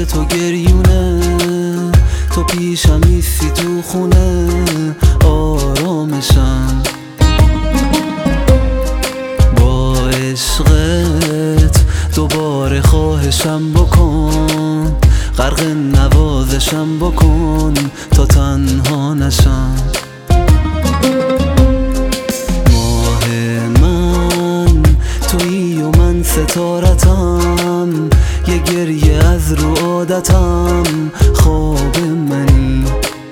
تو گریونه، تو پیشم ایستی تو خونه آرامشم. با عشقت دوباره خواهشم بکن، غرق نوازشم بکن تا تنها نشم. ماه من تویی و من ستارتم، یه گریه از رو عادتم، خواب منی.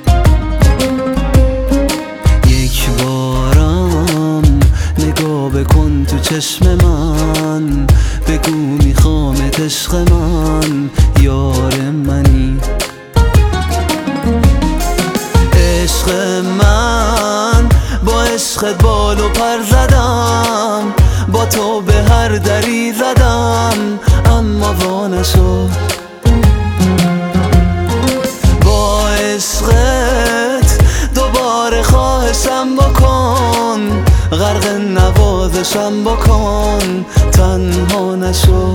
یک بارم نگاه بکن تو چشم من، بگو میخوامت عشق من، یار منی. عشق من با عشقت بال و پر زدم، با تو به هر دری زدم اما وا نشد. با عشقت دوباره خواهشم بکن، غرق نوازشم بکن تنها نشو.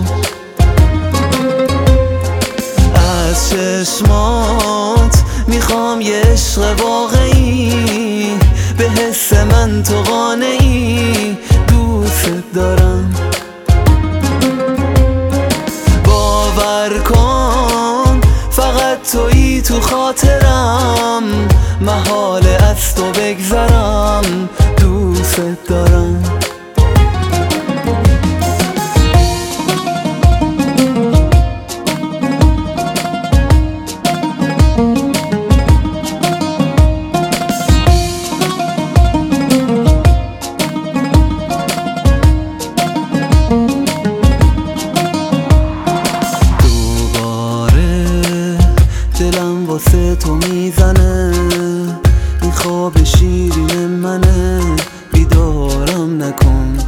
از چشمات میخوام یه عشق واقعی، به حس من تو قانعی، دوست دارم. باور کن فقط تویی تو خاطرم، محال از تو بگذرم، دوست دارم. دلم واسه تو میزنه، این خواب شیرین منه، بیدارم نکن.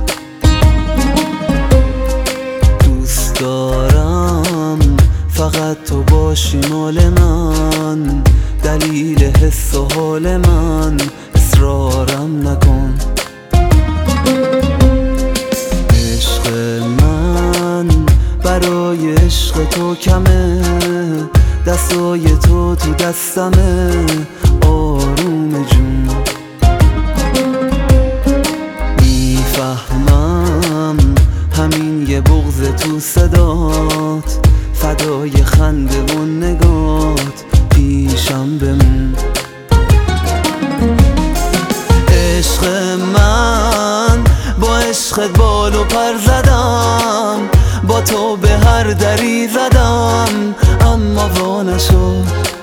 دوست دارم فقط تو باشی مال من، دلیل حس و حال من، اصرارم نکن. عشق من برای عشق تو کمه، دستای تو تو دستمه آروم جون. میفهمم همین یه بغض تو صدات، فدای خنده و نگات پیشم بمون. عشق من با عشقت بال و پر زدم، با تو به هر دری زدم اما وا نشد.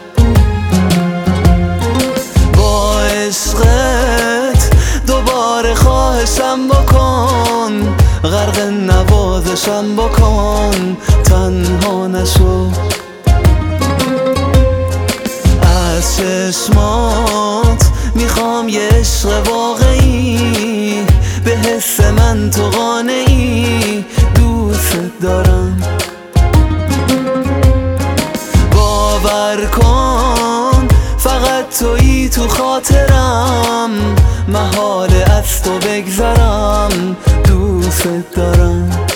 با عشقت دوباره خواهشم بکن، غرق نوازشم بکن تنها نشو. از چشمات میخوام یه عشق واقعی، به حس من تو قانعی، دوست دارم. باور کن فقط تویی تو خاطرم، محال از تو بگذرم، دوست دارم.